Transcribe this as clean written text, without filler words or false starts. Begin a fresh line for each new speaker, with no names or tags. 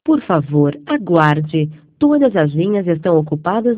Por favor, aguarde. Todas as linhas estão ocupadas